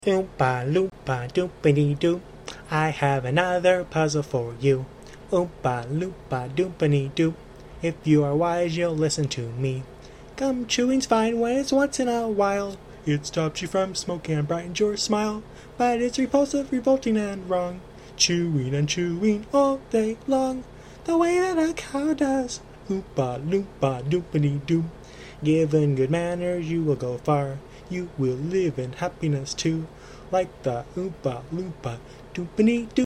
Oompa loompa doopity doop, I have another puzzle for you. Oompa loompa doopity doop, if you are wise you'll listen to me. Gum chewing's fine when it's once in a while. It stops you from smoking and brightens your smile. But it's repulsive, revolting and wrong, chewing and chewing all day long, the way that a cow does. Oompa loompa doopity doop, given good manners you will go far. You will live in happiness too, like the Oompa loompa doopity doop.